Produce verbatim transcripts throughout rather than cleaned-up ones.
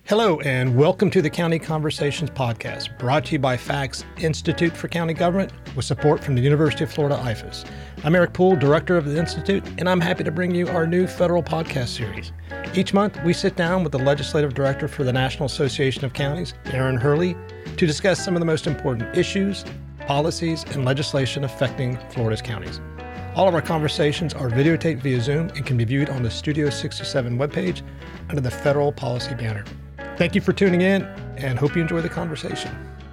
Hello, and welcome to the County Conversations podcast, brought to you by FACTS Institute for County Government with support from the University of Florida I F A S. I'm Eric Poole, director of the Institute, and I'm happy to bring you our new federal podcast series. Each month, we sit down with the legislative director for the National Association of Counties, Aaron Hurley, to discuss some of the most important issues, policies, and legislation affecting Florida's counties. All of our conversations are videotaped via Zoom and can be viewed on the Studio sixty-seven webpage under the Federal Policy banner. Thank you for tuning in and hope you enjoy the conversation.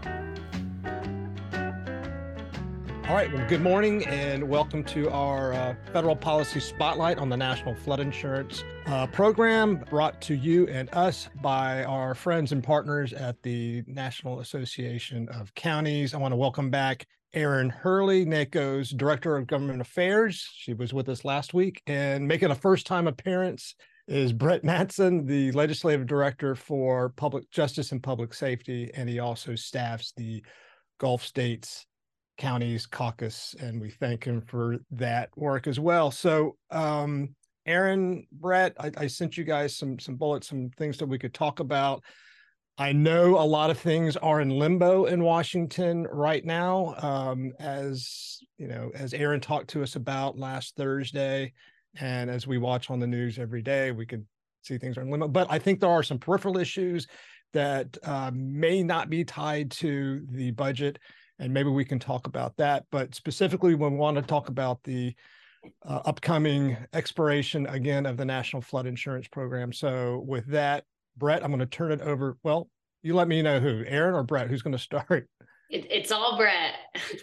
All right, well, good morning and welcome to our uh, Federal Policy Spotlight on the National Flood Insurance uh, Program, brought to you and us by our friends and partners at the National Association of Counties. I want to welcome back Aaron Hurley, NACO's Director of Government Affairs. She was with us last week, and making a first-time appearance is Brett Mattson, the Legislative Director for Public Justice and Public Safety, and he also staffs the Gulf States Counties Caucus, and we thank him for that work as well. So, um, Aaron, Brett, I, I sent you guys some some bullets, some things that we could talk about. I know a lot of things are in limbo in Washington right now, um, as you know, as Aaron talked to us about last Thursday, and as we watch on the news every day, we can see things are in limbo. But I think there are some peripheral issues that uh, may not be tied to the budget, and maybe we can talk about that. But specifically, when we want to talk about the uh, upcoming expiration again of the National Flood Insurance Program. So with that, Brett, I'm going to turn it over. Well, you let me know who, Aaron or Brett, who's going to start? It, it's all Brett.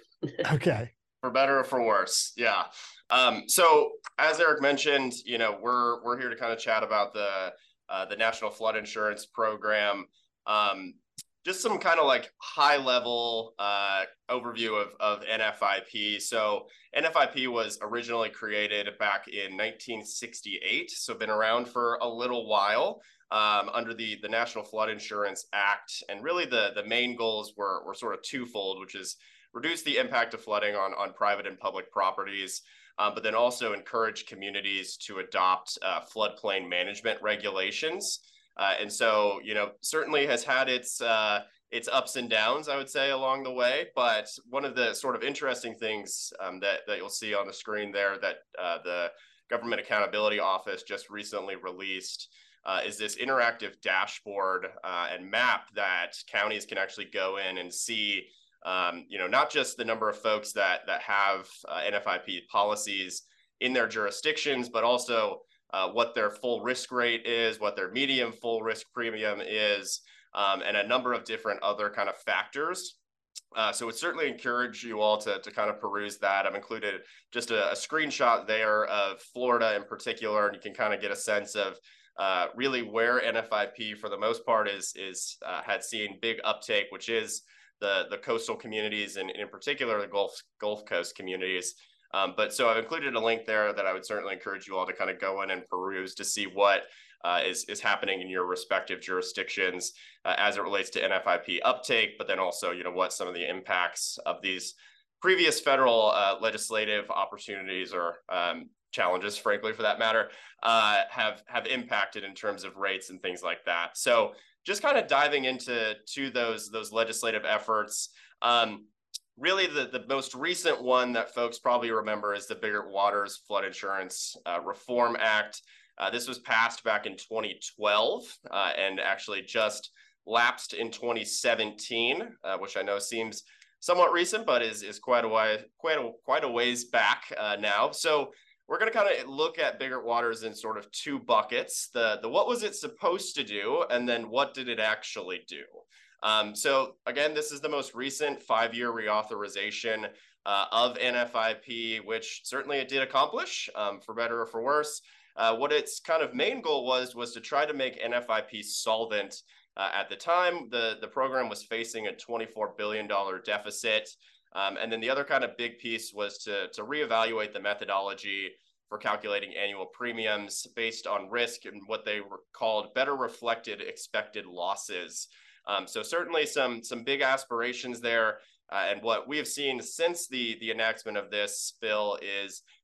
Okay. For better or for worse. Yeah. Um, so as Eric mentioned, you know, we're, we're here to kind of chat about the, uh, the National Flood Insurance Program. Um, just some kind of like high level, uh, overview of, of N F I P. So N F I P was originally created back in nineteen sixty-eight. So been around for a little while. Um, under the, the National Flood Insurance Act. And really the, the main goals were, were sort of twofold, which is reduce the impact of flooding on, on private and public properties, um, but then also encourage communities to adopt uh, floodplain management regulations. Uh, and so, you know, certainly has had its, uh, its ups and downs, I would say, along the way. But one of the sort of interesting things um, that, that you'll see on the screen there that uh, the Government Accountability Office just recently released Uh, is this interactive dashboard uh, and map that counties can actually go in and see, um, you know, not just the number of folks that that have uh, N F I P policies in their jurisdictions, but also uh, what their full risk rate is, what their medium full risk premium is, um, and a number of different other kind of factors. Uh, so I would certainly encourage you all to, to kind of peruse that. I've included just a, a screenshot there of Florida in particular, and you can kind of get a sense of Uh, really where N F I P for the most part is is uh, had seen big uptake, which is the the coastal communities and in particular the Gulf Gulf Coast communities. Um, but so I've included a link there that I would certainly encourage you all to kind of go in and peruse to see what uh, is is happening in your respective jurisdictions uh, as it relates to N F I P uptake, but then also you know what some of the impacts of these previous federal uh, legislative opportunities or um, challenges, frankly, for that matter, uh, have have impacted in terms of rates and things like that. So just kind of diving into to those those legislative efforts. Um, really, the, the most recent one that folks probably remember is the Biggert Waters Flood Insurance uh, Reform Act. Uh, this was passed back in twenty twelve uh, and actually just lapsed in twenty seventeen, uh, which I know seems somewhat recent, but is is quite a way, quite a quite a ways back uh, now. So we're going to kind of look at Biggert Waters in sort of two buckets, the, the what was it supposed to do, and then what did it actually do? Um, so again, this is the most recent five-year reauthorization uh, of N F I P, which certainly it did accomplish, um, for better or for worse. Uh, what its kind of main goal was, was to try to make N F I P solvent. Uh, at the time, the, the program was facing a twenty-four billion dollars deficit. Um, and then the other kind of big piece was to, to reevaluate the methodology for calculating annual premiums based on risk and what they were called better reflected expected losses. Um, so certainly some, some big aspirations there. Uh, and what we have seen since the, the enactment of this bill is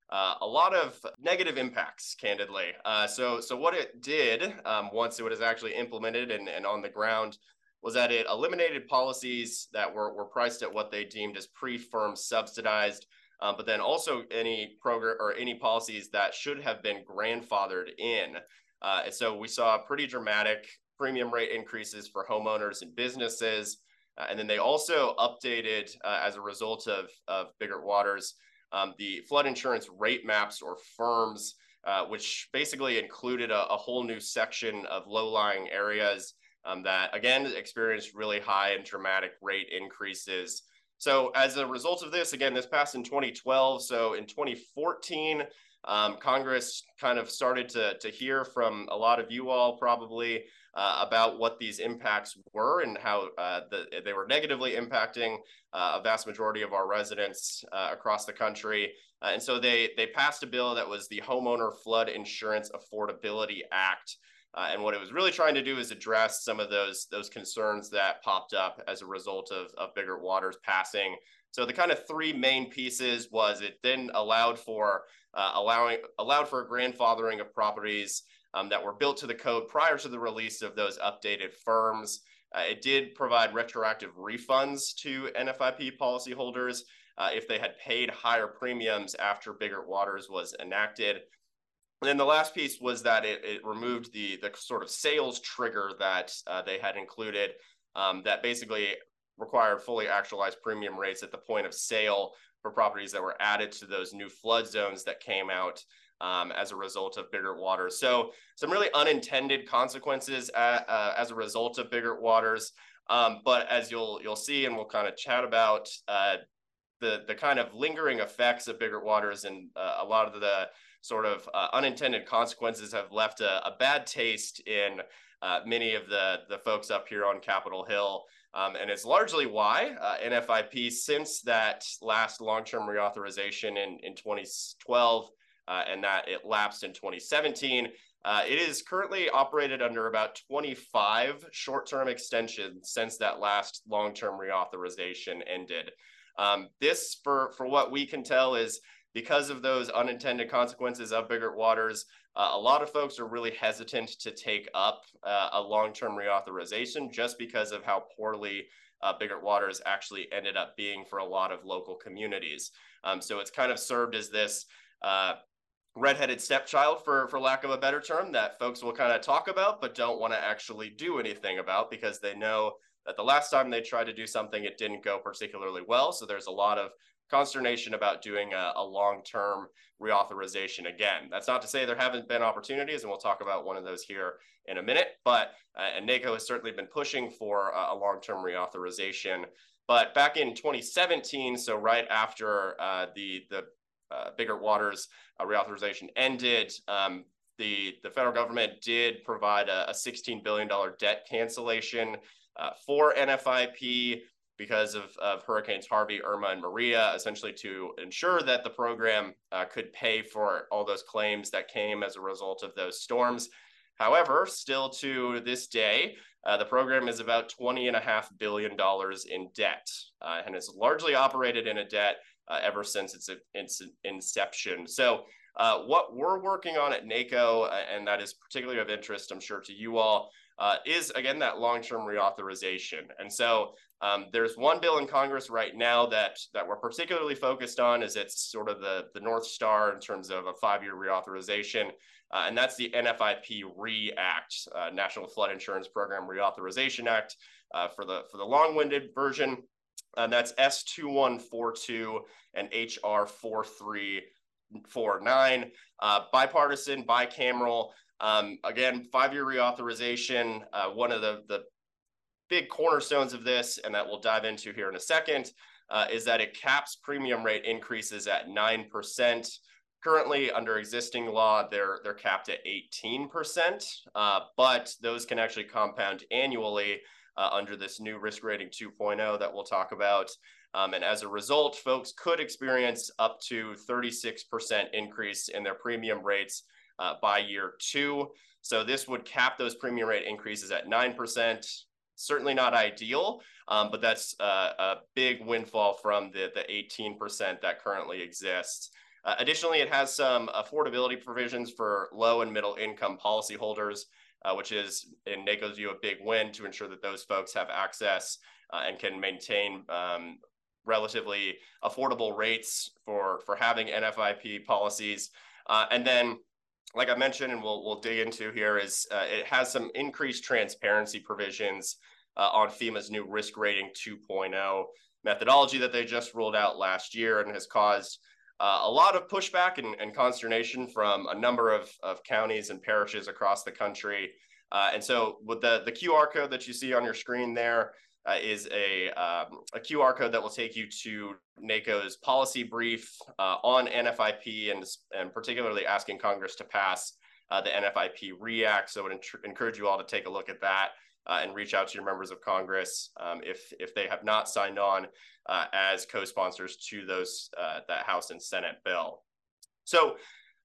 uh, a lot of negative impacts, candidly. Uh, so, so what it did um, once it was actually implemented and, and on the ground was that it eliminated policies that were, were priced at what they deemed as pre-firm subsidized, um, but then also any program or any policies that should have been grandfathered in. Uh, and so we saw pretty dramatic premium rate increases for homeowners and businesses. Uh, and then they also updated, uh, as a result of, of Biggert Waters, um, the flood insurance rate maps or firms, uh, which basically included a, a whole new section of low-lying areas um, that, again, experienced really high and dramatic rate increases. So as a result of this, again, this passed in twenty twelve. So in twenty fourteen, um, Congress kind of started to, to hear from a lot of you all probably uh, about what these impacts were and how uh, the, they were negatively impacting uh, a vast majority of our residents uh, across the country. Uh, and so they, they passed a bill that was the Homeowner Flood Insurance Affordability Act. Uh, and what it was really trying to do is address some of those, those concerns that popped up as a result of, of Biggert Waters passing. So the kind of three main pieces was it then allowed for uh, allowing allowed for a grandfathering of properties um, that were built to the code prior to the release of those updated firms. Uh, it did provide retroactive refunds to N F I P policyholders uh, if they had paid higher premiums after Biggert Waters was enacted. And then the last piece was that it, it removed the, the sort of sales trigger that uh, they had included um, that basically required fully actualized premium rates at the point of sale for properties that were added to those new flood zones that came out um, as a result of Biggert Waters. So some really unintended consequences at, uh, as a result of Biggert Waters. Um, but as you'll you'll see, and we'll kind of chat about uh, the the kind of lingering effects of Biggert Waters and uh, a lot of the sort of uh, unintended consequences have left a, a bad taste in uh, many of the, the folks up here on Capitol Hill. Um, and it's largely why uh, N F I P, since that last long-term reauthorization in, in twenty twelve uh, and that it lapsed in twenty seventeen, uh, it is currently operated under about twenty-five short-term extensions since that last long-term reauthorization ended. Um, this, for, for what we can tell, is because of those unintended consequences of Biggert Waters, uh, a lot of folks are really hesitant to take up uh, a long-term reauthorization just because of how poorly uh, Biggert Waters actually ended up being for a lot of local communities. Um, so it's kind of served as this uh, redheaded stepchild, for, for lack of a better term, that folks will kind of talk about but don't want to actually do anything about because they know that the last time they tried to do something, it didn't go particularly well. So there's a lot of consternation about doing a, a long-term reauthorization again. That's not to say there haven't been opportunities, and we'll talk about one of those here in a minute, but uh, and NACO has certainly been pushing for a, a long-term reauthorization. But back in twenty seventeen, so right after uh, the, the uh, Biggert Waters uh, reauthorization ended, um, the, the federal government did provide a, a sixteen billion dollars debt cancellation uh, for N F I P because of, of Hurricanes Harvey, Irma, and Maria, essentially to ensure that the program uh, could pay for all those claims that came as a result of those storms. However, still to this day, uh, the program is about twenty and a half billion dollars in debt, uh, and it's largely operated in a debt uh, ever since its, its inception. So uh, what we're working on at NACO, uh, and that is particularly of interest, I'm sure, to you all, uh, is, again, that long-term reauthorization. And so Um, there's one bill in Congress right now that that we're particularly focused on, as it's sort of the, the North Star in terms of a five-year reauthorization, uh, and that's the N F I P RE Act, uh, National Flood Insurance Program Reauthorization Act, uh, for the for the long-winded version, and that's S two one four two and H R four three four nine, uh, bipartisan, bicameral. Um, again, five-year reauthorization. Uh, one of the the big cornerstones of this, and that we'll dive into here in a second, uh, is that it caps premium rate increases at nine percent. Currently, under existing law, they're, they're capped at eighteen percent, uh, but those can actually compound annually uh, under this new risk rating two point oh that we'll talk about. Um, and as a result, folks could experience up to thirty-six percent increase in their premium rates uh, by year two. So this would cap those premium rate increases at nine percent. Certainly not ideal, um, but that's uh, a big windfall from the, the eighteen percent that currently exists. Uh, additionally, it has some affordability provisions for low and middle income policyholders, uh, which is, in NACO's view, a big win to ensure that those folks have access uh, and can maintain um, relatively affordable rates for, for having N F I P policies. Uh, and then, like I mentioned, and we'll, we'll dig into here, is uh, it has some increased transparency provisions uh, on FEMA's new risk rating two point oh methodology that they just rolled out last year, and has caused uh, a lot of pushback and, and consternation from a number of, of counties and parishes across the country. Uh, and so with the, the Q R code that you see on your screen there uh, is a, um, a Q R code that will take you to NACO's policy brief uh, on N F I P, and, and particularly asking Congress to pass uh, the N F I P REACT. So I would encourage you all to take a look at that uh, and reach out to your members of Congress um, if, if they have not signed on uh, as co-sponsors to those uh, that House and Senate bill. So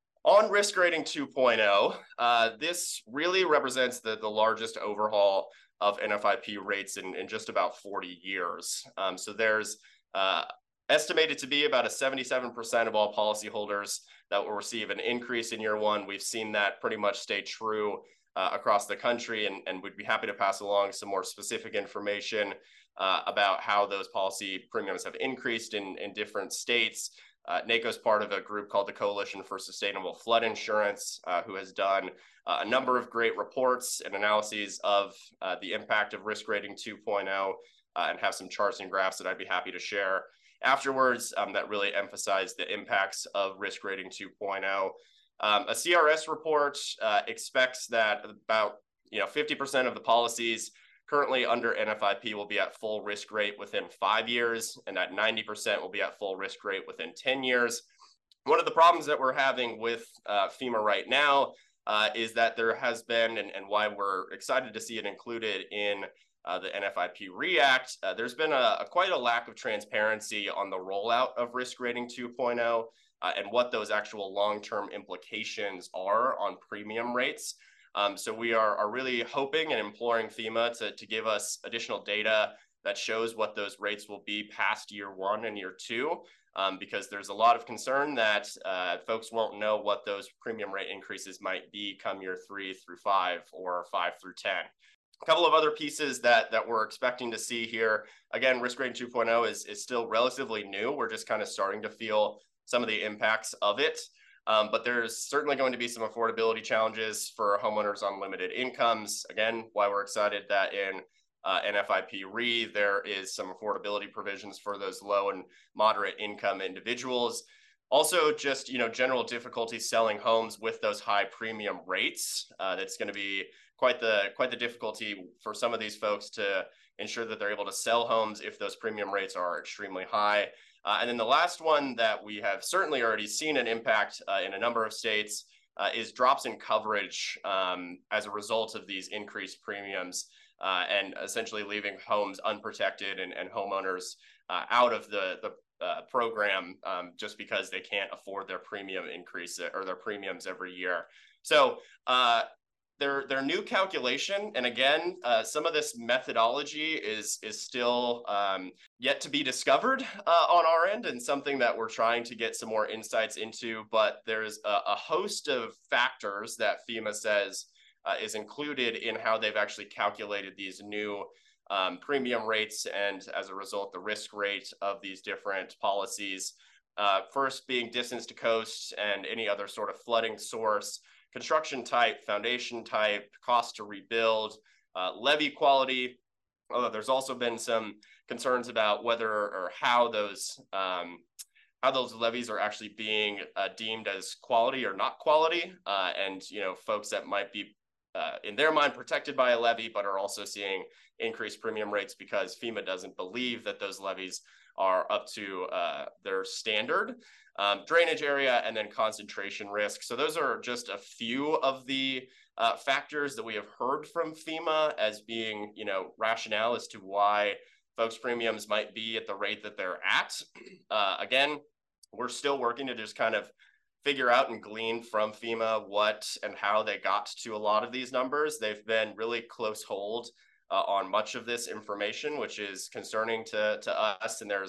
on Risk Rating two point oh, uh, this really represents the, the largest overhaul of N F I P rates in, in just about forty years. Um, so there's uh, estimated to be about a seventy-seven percent of all policyholders that will receive an increase in year one. We've seen that pretty much stay true uh, across the country, and, and we'd be happy to pass along some more specific information uh, about how those policy premiums have increased in, in different states. Uh, NACO's part of a group called the Coalition for Sustainable Flood Insurance, uh, who has done uh, a number of great reports and analyses of uh, the impact of Risk Rating two point oh, uh, and have some charts and graphs that I'd be happy to share afterwards um, that really emphasize the impacts of Risk Rating two point oh. Um, a C R S report uh, expects that about you know fifty percent of the policies currently under N F I P will be at full risk rate within five years, and that ninety percent will be at full risk rate within ten years. One of the problems that we're having with uh, FEMA right now uh, is that there has been, and, and why we're excited to see it included in uh, the N F I P REACT, uh, there's been a, a quite a lack of transparency on the rollout of Risk Rating two point oh uh, and what those actual long-term implications are on premium rates. Um, so we are, are really hoping and imploring FEMA to, to give us additional data that shows what those rates will be past year one and year two, um, because there's a lot of concern that uh, folks won't know what those premium rate increases might be come year three through five or five through ten. A couple of other pieces that, that we're expecting to see here. Again, Risk Rating two point oh is, is still relatively new. We're just kind of starting to feel some of the impacts of it. Um, but there's certainly going to be some affordability challenges for homeowners on limited incomes. Again, why we're excited that in uh, N F I P R E, there is some affordability provisions for those low and moderate income individuals. Also, just you know, general difficulty selling homes with those high premium rates. Uh, that's going to be quite the quite the difficulty for some of these folks to ensure that they're able to sell homes if those premium rates are extremely high. Uh, and then the last one that we have certainly already seen an impact uh, in a number of states uh, is drops in coverage um, as a result of these increased premiums uh, and essentially leaving homes unprotected and, and homeowners uh, out of the, the uh, program um, just because they can't afford their premium increase or their premiums every year. So uh, Their, their new calculation, and again, uh, some of this methodology is, is still um, yet to be discovered uh, on our end, and something that we're trying to get some more insights into, but there's a, a host of factors that FEMA says uh, is included in how they've actually calculated these new um, premium rates, and as a result, the risk rate of these different policies. Uh, first being distance to coast and any other sort of flooding source, construction type, foundation type, cost to rebuild, uh, levee quality. Although there's also been some concerns about whether or how those um, how those levees are actually being uh, deemed as quality or not quality, uh, and you know folks that might be uh, in their mind protected by a levee, but are also seeing increased premium rates because FEMA doesn't believe that those levees are up to uh, their standard. Um, drainage area, and then concentration risk. So those are just a few of the uh, factors that we have heard from FEMA as being, you know, rationale as to why folks' premiums might be at the rate that they're at. Uh, again, we're still working to just kind of figure out and glean from FEMA what and how they got to a lot of these numbers. They've been really close hold uh, on much of this information, which is concerning to, to us. And there's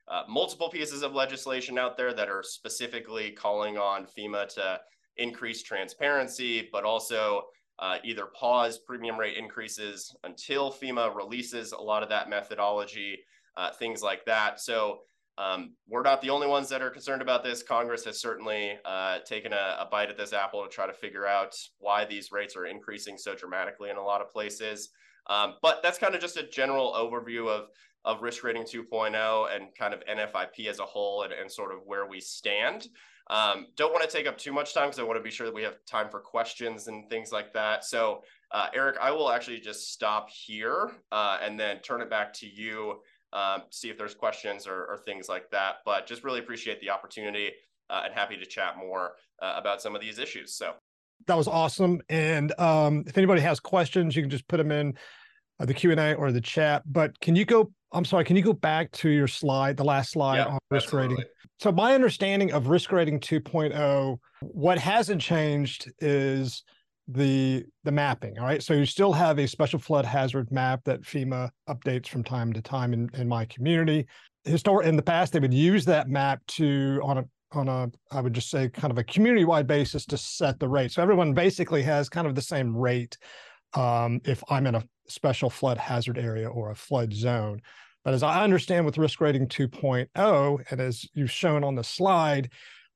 uh, multiple pieces of legislation out there that are specifically calling on FEMA to increase transparency, but also uh, either pause premium rate increases until FEMA releases a lot of that methodology, uh, things like that. So um, we're not the only ones that are concerned about this. Congress has certainly uh, taken a, a bite at this apple to try to figure out why these rates are increasing so dramatically in a lot of places. Um, but that's kind of just a general overview of, of Risk Rating two point oh and kind of N F I P as a whole, and, and sort of where we stand. Um, don't want to take up too much time because I want to be sure that we have time for questions and things like that. So uh, Eric, I will actually just stop here uh, and then turn it back to you, um, see if there's questions or, or things like that. But just really appreciate the opportunity uh, and happy to chat more uh, about some of these issues. So that was awesome. And um, if anybody has questions, you can just put them in uh, the Q and A or the chat. But can you go, I'm sorry, can you go back to your slide, the last slide yeah, on risk absolutely. rating? So my understanding of Risk Rating two point oh, what hasn't changed is the the mapping. All right. So you still have a special flood hazard map that FEMA updates from time to time in, in my community. Histor- in the past, they would use that map to on a on a, I would just say kind of a community-wide basis to set the rate. So everyone basically has kind of the same rate um, if I'm in a special flood hazard area or a flood zone. But as I understand with Risk Rating two point oh, and as you've shown on the slide,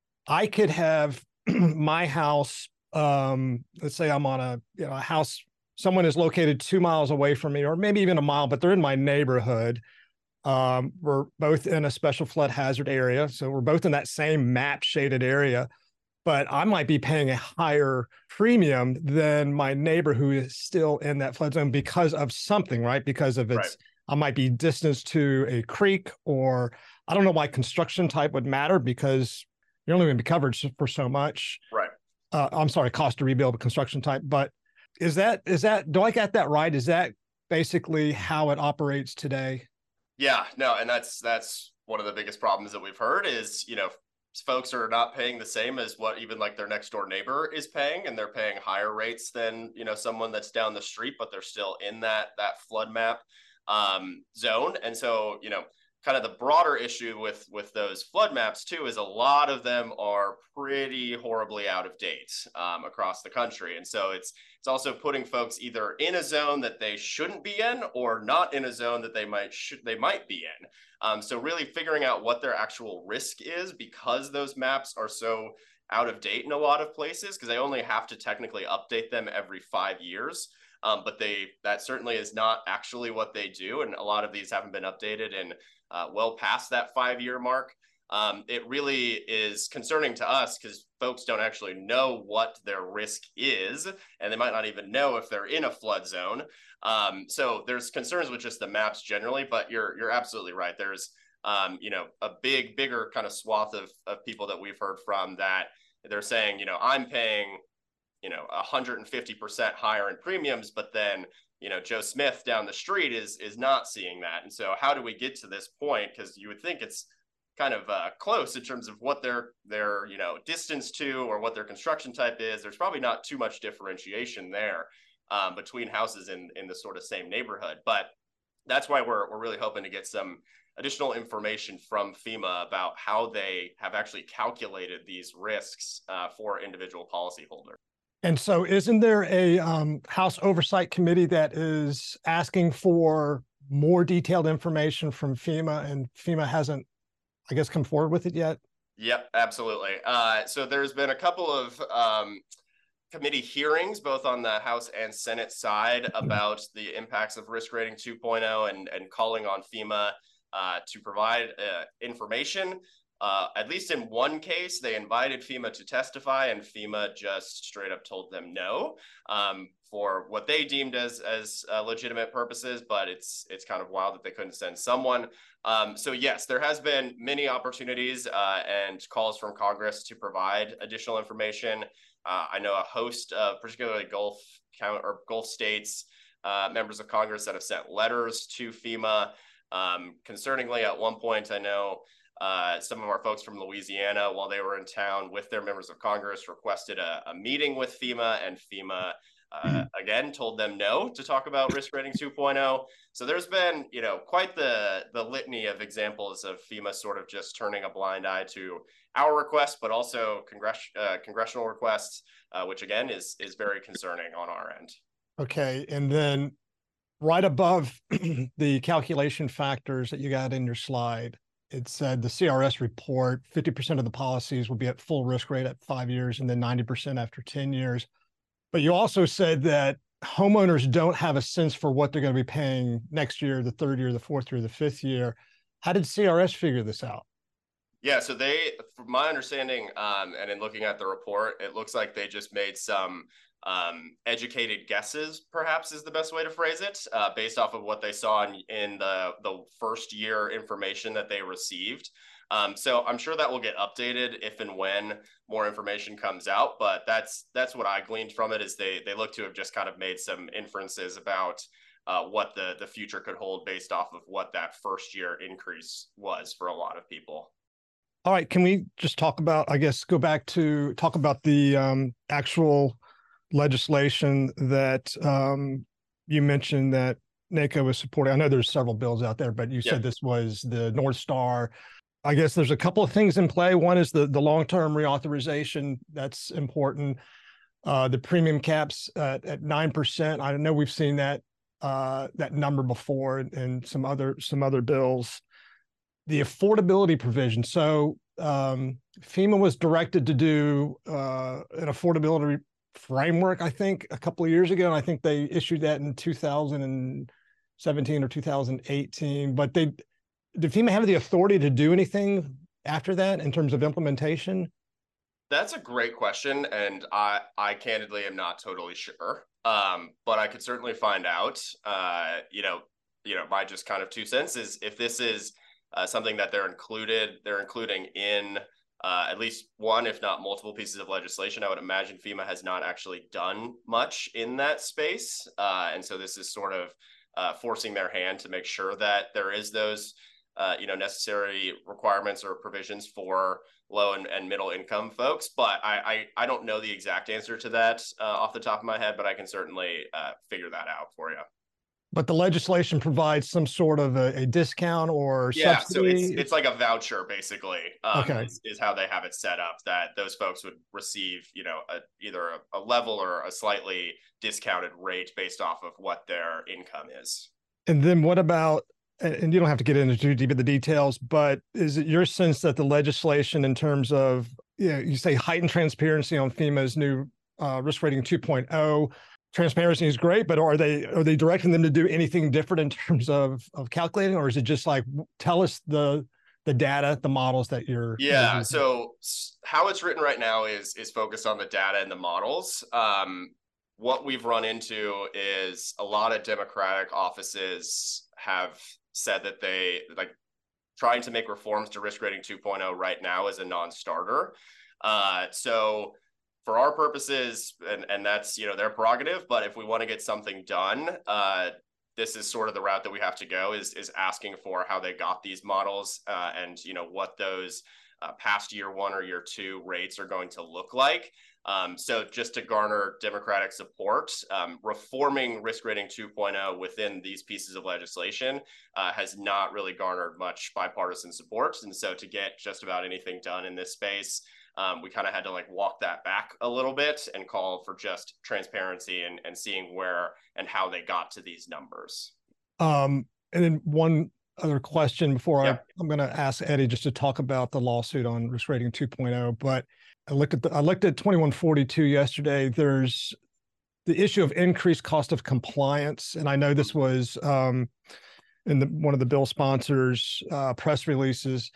I could have my house, um, let's say I'm on a, you know, a house, someone is located two miles away from me, or maybe even a mile, but they're in my neighborhood. Um, we're both in a special flood hazard area. So we're both in that same map shaded area, but I might be paying a higher premium than my neighbor who is still in that flood zone because of something, right? Because of its, right. I might be distance to a creek, or I don't know why construction type would matter because you're only going to be covered for so much. Right. Uh, I'm sorry, cost to rebuild construction type, but is that, is that, do I get that right? Is that basically how it operates today? Yeah, no, and that's that's one of the biggest problems that we've heard is, you know, folks are not paying the same as what even like their next door neighbor is paying, and they're paying higher rates than, you know, someone that's down the street, but they're still in that that flood map um, zone. And so, you know, kind of the broader issue with with those flood maps too is a lot of them are pretty horribly out of date um, across the country. And so it's it's also putting folks either in a zone that they shouldn't be in or not in a zone that they might should they might be in. Um, so really figuring out what their actual risk is, because those maps are so out of date in a lot of places, because they only have to technically update them every five years. Um, but they that certainly is not actually what they do. And a lot of these haven't been updated in Uh, well past that five-year mark. Um, it really is concerning to us because folks don't actually know what their risk is, and they might not even know if they're in a flood zone. Um, so there's concerns with just the maps generally, but you're you're absolutely right. There's um, you know, a big, bigger kind of swath of, of people that we've heard from that they're saying, you know, I'm paying, you know, one hundred fifty percent higher in premiums, but then you know, Joe Smith down the street is is not seeing that. And so how do we get to this point? Because you would think it's kind of uh, close in terms of what their, their, you know, distance to or what their construction type is. There's probably not too much differentiation there um, between houses in, in the sort of same neighborhood. But that's why we're, we're really hoping to get some additional information from FEMA about how they have actually calculated these risks uh, for individual policyholders. And so isn't there a um, House Oversight Committee that is asking for more detailed information from FEMA, and FEMA hasn't, I guess, come forward with it yet? Yep, absolutely. Uh, so there's been a couple of um, committee hearings, both on the House and Senate side, about the impacts of Risk Rating two point oh and, and calling on FEMA uh, to provide uh, information. Uh, at least in one case, they invited FEMA to testify, and FEMA just straight up told them no um, for what they deemed as as uh, legitimate purposes. But it's it's kind of wild that they couldn't send someone. Um, so yes, there has been many opportunities uh, and calls from Congress to provide additional information. Uh, I know a host of particularly Gulf count or Gulf states, uh, members of Congress that have sent letters to FEMA. Um, concerningly, at one point, I know Uh, some of our folks from Louisiana, while they were in town with their members of Congress, requested a, a meeting with FEMA, and FEMA uh, Mm-hmm. again, told them no to talk about risk rating two point oh. So there's been, you know, quite the the litany of examples of FEMA sort of just turning a blind eye to our requests, but also congress uh, congressional requests, uh, which again is is very concerning on our end. Okay, and then right above the calculation factors that you got in your slide, it said the C R S report, fifty percent of the policies will be at full risk rate at five years and then ninety percent after ten years. But you also said that homeowners don't have a sense for what they're going to be paying next year, the third year, the fourth year, the fifth year. How did C R S figure this out? Yeah, so they, from my understanding, um, and in looking at the report, it looks like they just made some um, educated guesses, perhaps is the best way to phrase it, uh, based off of what they saw in, in the, the first year information that they received. Um, so I'm sure that will get updated if and when more information comes out, but that's that's what I gleaned from it, is they they look to have just kind of made some inferences about uh, what the, the future could hold based off of what that first year increase was for a lot of people. All right, can we just talk about, I guess, go back to talk about the um, actual legislation that um, you mentioned that NACO was supporting? I know there's several bills out there, but you Yeah. said this was the North Star. I guess there's a couple of things in play. One is the, the long-term reauthorization. That's important. Uh, the premium caps uh, at nine percent. I know we've seen that uh, that number before in, in some other some other bills. The affordability provision. So um, FEMA was directed to do uh, an affordability framework, I think, a couple of years ago. And I think they issued that in two thousand seventeen or two thousand eighteen. But they did FEMA have the authority to do anything after that in terms of implementation? That's a great question, and I, I candidly am not totally sure. Um, but I could certainly find out. Uh, you know, you know, my just kind of two cents is if this is uh, something that they're included, they're including in uh, at least one, if not multiple pieces of legislation. I would imagine FEMA has not actually done much in that space, uh, and so this is sort of uh, forcing their hand to make sure that there is those, uh, you know, necessary requirements or provisions for low and, and middle income folks. But I, I, I don't know the exact answer to that uh, off the top of my head, but I can certainly uh, figure that out for you. But the legislation provides some sort of a, a discount or Yeah, subsidy? so it's it's like a voucher basically. Um, okay. is, is how they have it set up, that those folks would receive, you know, a, either a, a level or a slightly discounted rate based off of what their income is. And then what about, and you don't have to get into too deep of the details, but is it your sense that the legislation in terms of, you know, you say heightened transparency on FEMA's new uh, risk rating two point oh, transparency is great, but are they are they directing them to do anything different in terms of of calculating, or is it just like, tell us the the data, the models that you're yeah you're so how it's written right now is is focused on the data and the models. Um, what we've run into is a lot of Democratic offices have said that they like trying to make reforms to risk rating two point oh right now is a non-starter. Uh, so for our purposes, and, and that's, you know, their prerogative, but if we want to get something done, uh, this is sort of the route that we have to go, is, is asking for how they got these models uh, and, you know, what those uh, past year one or year two rates are going to look like. Um, so just to garner Democratic support, um, reforming risk rating two point oh within these pieces of legislation uh, has not really garnered much bipartisan support. And so to get just about anything done in this space, um, we kind of had to like walk that back a little bit and call for just transparency and, and seeing where and how they got to these numbers. Um, and then one other question before Yep. I, I'm going to ask Eddie just to talk about the lawsuit on risk rating two point oh, but I looked at the, I looked at twenty-one forty-two yesterday. There's the issue of increased cost of compliance. And I know this was um, in the, one of the bill sponsors' uh, press releases.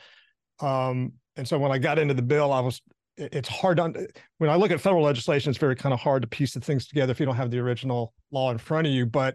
Um, and so when I got into the bill, I was, it's hard to, when I look at federal legislation, it's very kind of hard to piece the things together if you don't have the original law in front of you. But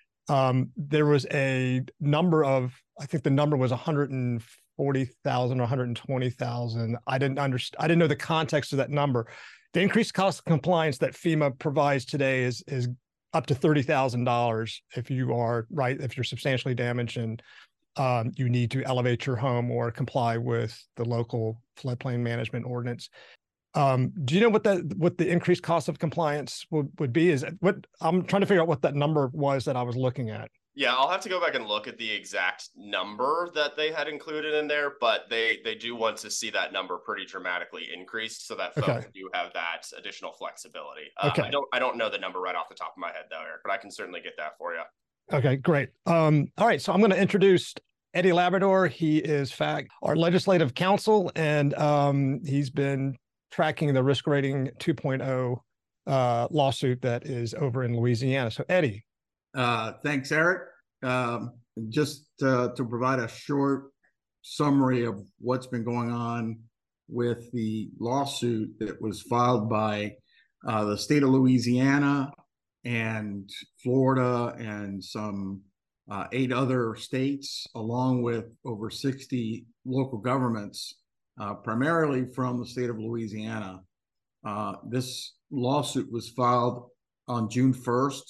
um, there was a number of, I think the number was one hundred forty thousand or one hundred twenty thousand. I didn't understand, I didn't know the context of that number. The increased cost of compliance that FEMA provides today is is up to thirty thousand dollars if you are, right, if you're substantially damaged and um, you need to elevate your home or comply with the local floodplain management ordinance. Um, do you know what that what the increased cost of compliance would, would be? Is it, what I'm trying to figure out what that number was that I was looking at. Yeah, I'll have to go back and look at the exact number that they had included in there, but they they do want to see that number pretty dramatically increased so that folks Okay. do have that additional flexibility. Uh, Okay. I don't I don't know the number right off the top of my head though, Eric, but I can certainly get that for you. Okay, great. Um, all right, so I'm going to introduce Eddie Labrador. He is F A C, our legislative counsel, and um, he's been tracking the risk rating two point oh uh, lawsuit that is over in Louisiana. So, Eddie. Uh, thanks, Eric. Um, just uh, to provide a short summary of what's been going on with the lawsuit that was filed by uh, the state of Louisiana and Florida and some uh, eight other states, along with over sixty local governments, uh, primarily from the state of Louisiana. Uh, this lawsuit was filed on June first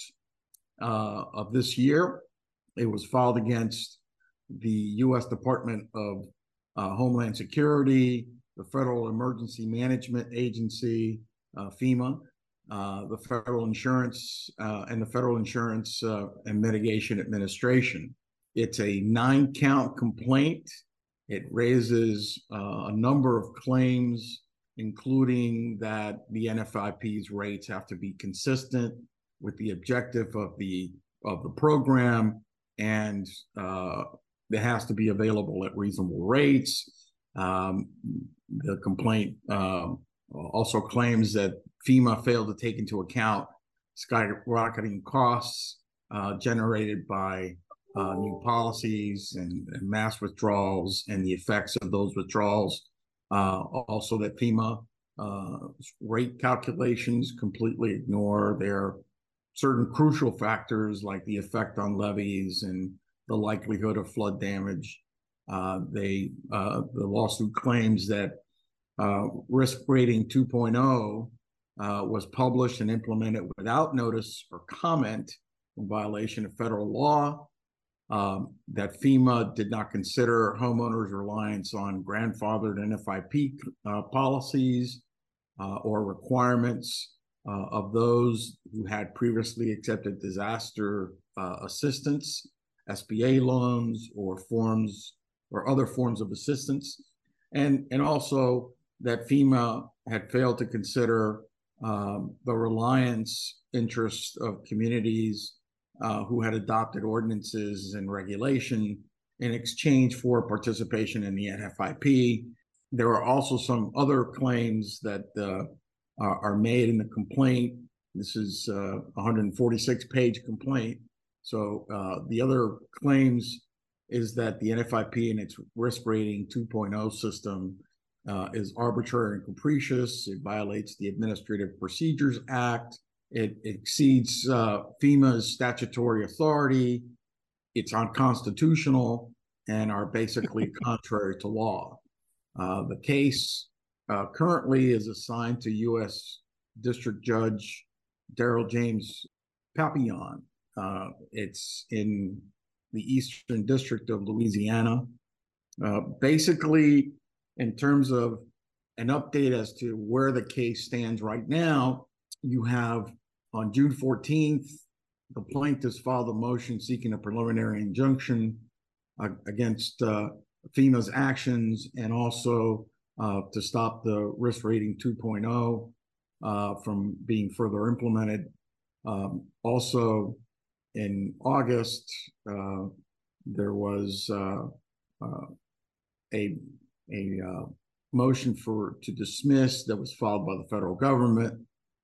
uh, of this year. It was filed against the U S Department of uh, Homeland Security, the Federal Emergency Management Agency, uh, FEMA, uh, the Federal Insurance uh, and the Federal Insurance uh, and Mitigation Administration. It's a nine-count complaint. It raises uh, a number of claims, including that the N F I P's rates have to be consistent with the objective of the of the program, and uh, it has to be available at reasonable rates. Um, the complaint uh, also claims that FEMA failed to take into account skyrocketing costs uh, generated by uh, new policies and, and mass withdrawals and the effects of those withdrawals. Uh, also that FEMA uh, rate calculations completely ignore their certain crucial factors like the effect on levees and the likelihood of flood damage. Uh, they uh, the lawsuit claims that uh, risk rating two point oh uh, was published and implemented without notice or comment in violation of federal law, um, that FEMA did not consider homeowners' reliance on grandfathered N F I P uh, policies uh, or requirements Uh, of those who had previously accepted disaster uh, assistance, S B A loans, or forms or other forms of assistance, and and also that FEMA had failed to consider um, the reliance interests of communities uh, who had adopted ordinances and regulation in exchange for participation in the N F I P. There are also some other claims that uh, Uh, are made in the complaint. This is uh, a one hundred forty-six page complaint. So uh, the other claims is that the N F I P and its risk rating two point oh system uh, is arbitrary and capricious. It violates the Administrative Procedures Act. It, it exceeds uh, FEMA's statutory authority. It's unconstitutional and are basically contrary to law. Uh, the case Uh, currently is assigned to U S District Judge Daryl James Papillon. Uh, it's in the Eastern District of Louisiana. Uh, basically, in terms of an update as to where the case stands right now, you have on June fourteenth, the plaintiffs filed a motion seeking a preliminary injunction uh, against uh, FEMA's actions and also Uh, to stop the risk rating two point oh uh, from being further implemented. Um, also, in August, uh, there was uh, uh, a a uh, motion for to dismiss that was filed by the federal government,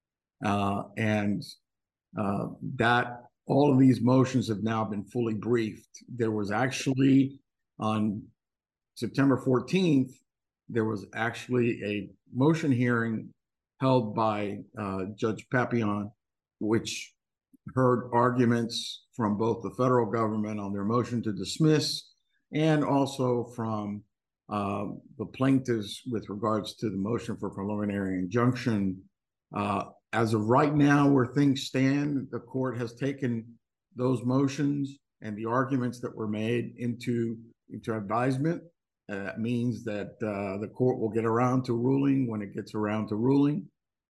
uh, and uh, that all of these motions have now been fully briefed. There was actually on September fourteenth. There was actually a motion hearing held by uh, Judge Papillon, which heard arguments from both the federal government on their motion to dismiss and also from uh, the plaintiffs with regards to the motion for preliminary injunction. Uh, as of right now, where things stand, the court has taken those motions and the arguments that were made into, into advisement. And that means that uh, the court will get around to ruling when it gets around to ruling.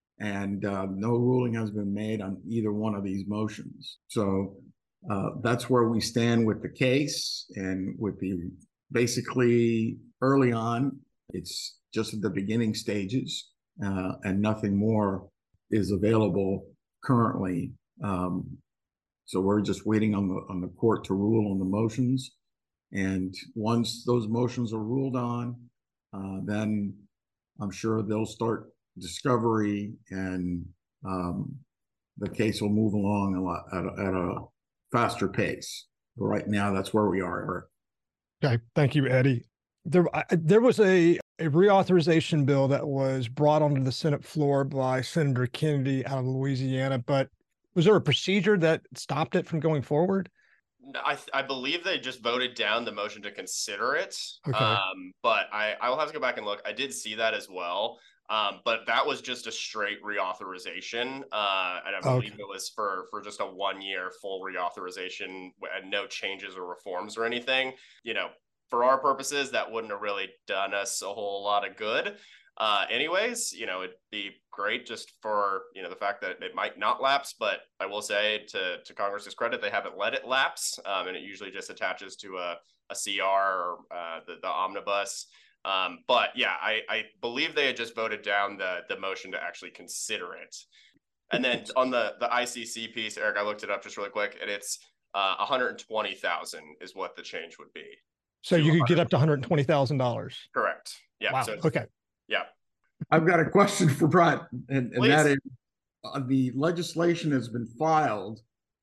And uh, no ruling has been made on either one of these motions. So uh, that's where we stand with the case. And with the basically early on, it's just at the beginning stages, uh, and nothing more is available currently. Um, so we're just waiting on the on the court to rule on the motions. And once those motions are ruled on, uh, then I'm sure they'll start discovery, and um, the case will move along a lot at a, at a faster pace. But right now, that's where we are, Eric. Okay, thank you, Eddie. There, I, there was a, a reauthorization bill that was brought onto the Senate floor by Senator Kennedy out of Louisiana, but was there a procedure that stopped it from going forward? I, I believe they just voted down the motion to consider it. Okay. Um, but I, I will have to go back and look. I did see that as well. Um, but that was just a straight reauthorization. Uh, and I believe Okay. it was for, for just a one year full reauthorization and no changes or reforms or anything. You know, for our purposes, that wouldn't have really done us a whole lot of good. Uh, anyways, you know, it'd be great just for, you know, the fact that it might not lapse, but I will say to, to Congress's credit, they haven't let it lapse. Um, and it usually just attaches to a, a C R or uh, the, the omnibus. Um, but yeah, I, I believe they had just voted down the, the motion to actually consider it. And then on the, the I C C piece, Eric, I looked it up just really quick, and it's uh, one hundred twenty thousand is what the change would be. So you could get up to one hundred twenty thousand dollars. Correct. Yeah. Wow. So Okay. Yeah. I've got a question for Brett, and, and that Please. is, uh, the legislation has been filed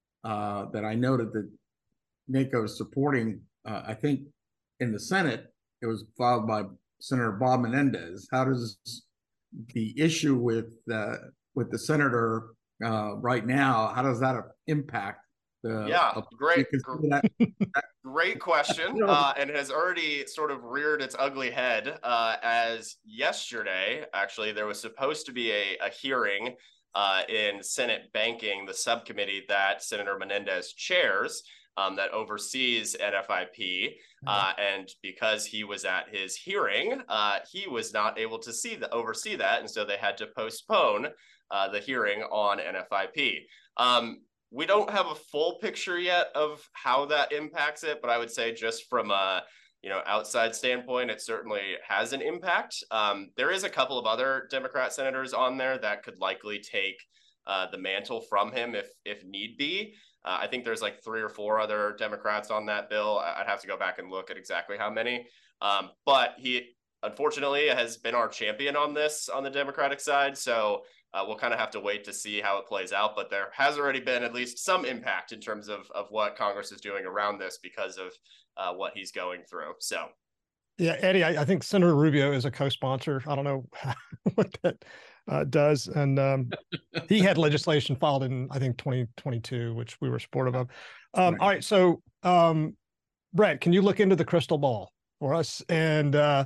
uh, that I noted that NACO is supporting. Uh, I think in the Senate, it was filed by Senator Bob Menendez. How does the issue with uh, with the senator uh, right now, how does that impact the? Yeah, uh, great, because gr- that, great question, uh, and has already sort of reared its ugly head. Uh, as yesterday, actually, there was supposed to be a, a hearing uh, in Senate Banking, the subcommittee that Senator Menendez chairs, um, that oversees N F I P. Uh, and because he was at his hearing, uh, he was not able to see the oversee that, and so they had to postpone uh, the hearing on N F I P. Um, we don't have a full picture yet of how that impacts it, but I would say just from a you know outside standpoint, it certainly has an impact. Um, there is a couple of other Democrat senators on there that could likely take uh, the mantle from him if if need be. Uh, I think there's like three or four other Democrats on that bill. I'd have to go back and look at exactly how many. Um, but he, unfortunately, has been our champion on this on the Democratic side. So uh, we'll kind of have to wait to see how it plays out. But there has already been at least some impact in terms of, of what Congress is doing around this because of uh, what he's going through. So. Yeah, Eddie, I, I think Senator Rubio is a co-sponsor. I don't know what that uh, does. And um, he had legislation filed in, I think, twenty twenty-two, which we were supportive of. Um, Right. All right. So, um, Brett, can you look into the crystal ball for us? And, uh,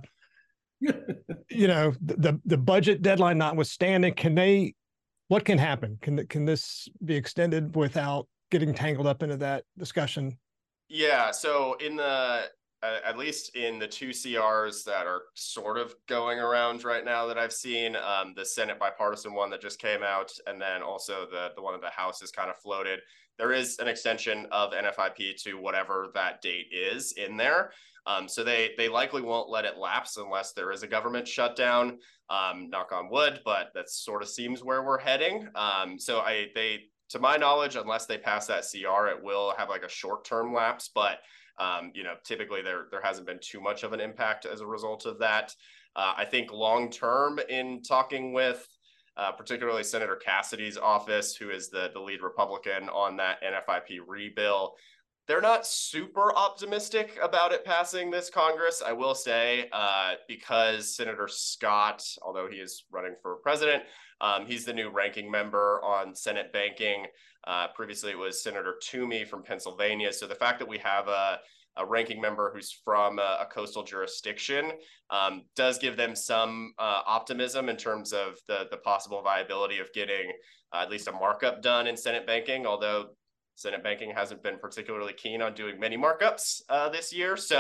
you know, the, the, the budget deadline notwithstanding, can they, what can happen? Can, can this be extended without getting tangled up into that discussion? Yeah. So in the, Uh, at least in the two C Rs that are sort of going around right now that I've seen, um, the Senate bipartisan one that just came out, and then also the, the one in the House is kind of floated. There is an extension of N F I P to whatever that date is in there. Um, so they they likely won't let it lapse unless there is a government shutdown, um, knock on wood, but that sort of seems where we're heading. Um, so I they, to my knowledge, unless they pass that C R, it will have like a short-term lapse, but Um, you know, typically there there hasn't been too much of an impact as a result of that. Uh, I think long term, in talking with uh, particularly Senator Cassidy's office, who is the, the lead Republican on that N F I P re-bill, they're not super optimistic about it passing this Congress, I will say, uh, because Senator Scott, although he is running for president, um, he's the new ranking member on Senate Banking. Uh, previously, it was Senator Toomey from Pennsylvania. So the fact that we have a, a ranking member who's from a, a coastal jurisdiction um, does give them some uh, optimism in terms of the, the possible viability of getting uh, at least a markup done in Senate Banking, although Senate Banking hasn't been particularly keen on doing many markups uh, this year. So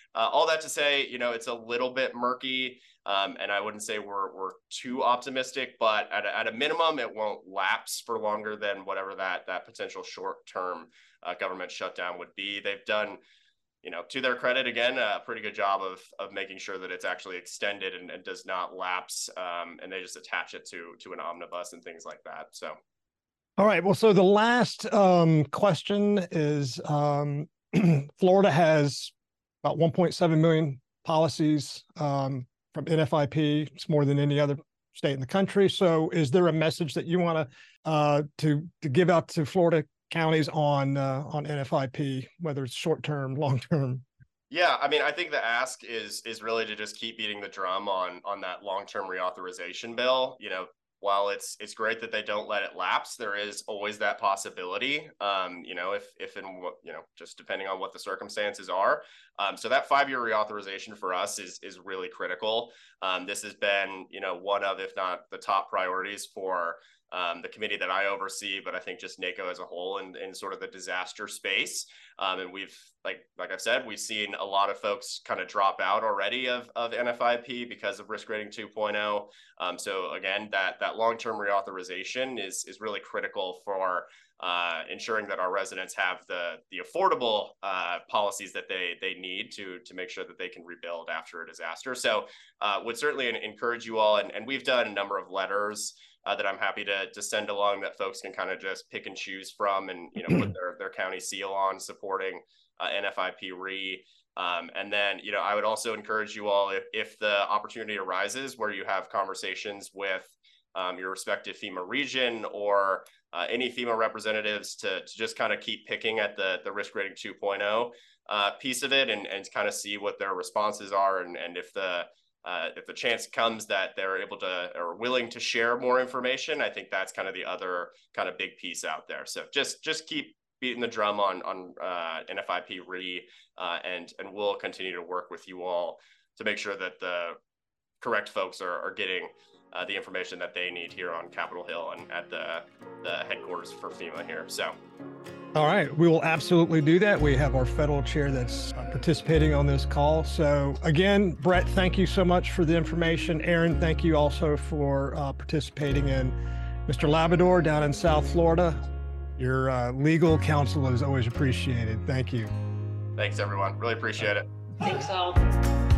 uh, all that to say, you know, it's a little bit murky. Um, and I wouldn't say we're we're too optimistic, but at a, at a minimum, it won't lapse for longer than whatever that that potential short-term uh, government shutdown would be. They've done, you know, to their credit, again, a pretty good job of of making sure that it's actually extended and, and does not lapse. Um, and they just attach it to to an omnibus and things like that. So, all right. Well, so the last um, question is: um, Florida has about one point seven million policies um, from N F I P. It's more than any other state in the country. So, is there a message that you want to uh, to to give out to Florida counties on uh, on N F I P, whether it's short term, long term? Yeah, I mean, I think the ask is is really to just keep beating the drum on on that long term reauthorization bill. You know, while it's it's great that they don't let it lapse, there is always that possibility. Um, you know, if if and what you know, just depending on what the circumstances are. Um, so that five year reauthorization for us is is really critical. Um, this has been, you know, one of, if not the top priorities for Um, the committee that I oversee, but I think just NACO as a whole in, in sort of the disaster space. Um, and we've, like like I've said, we've seen a lot of folks kind of drop out already of, of N F I P because of risk rating two point oh. Um, so again, that that long-term reauthorization is, is really critical for uh, ensuring that our residents have the, the affordable uh, policies that they, they need to, to make sure that they can rebuild after a disaster. So uh, would certainly encourage you all, and, and we've done a number of letters Uh, that I'm happy to to send along that folks can kind of just pick and choose from, and you know put their their county seal on supporting uh, N F I P R E. Um, and then you know I would also encourage you all, if if the opportunity arises where you have conversations with um, your respective FEMA region or uh, any FEMA representatives, to, to just kind of keep picking at the the risk rating two point oh uh, piece of it, and and kind of see what their responses are, and and if the Uh, if the chance comes that they're able to or willing to share more information, I think that's kind of the other kind of big piece out there. So just just keep beating the drum on on uh, N F I P R E, uh, and and we'll continue to work with you all to make sure that the correct folks are, are getting uh, the information that they need here on Capitol Hill and at the the headquarters for FEMA here. So. All right, we will absolutely do that. We have our federal chair that's participating on this call. So again, Brett, thank you so much for the information. Aaron, thank you also for uh, participating. And Mister Labrador down in South Florida, your uh, legal counsel is always appreciated. Thank you. Thanks, everyone. Really appreciate it. Thanks all.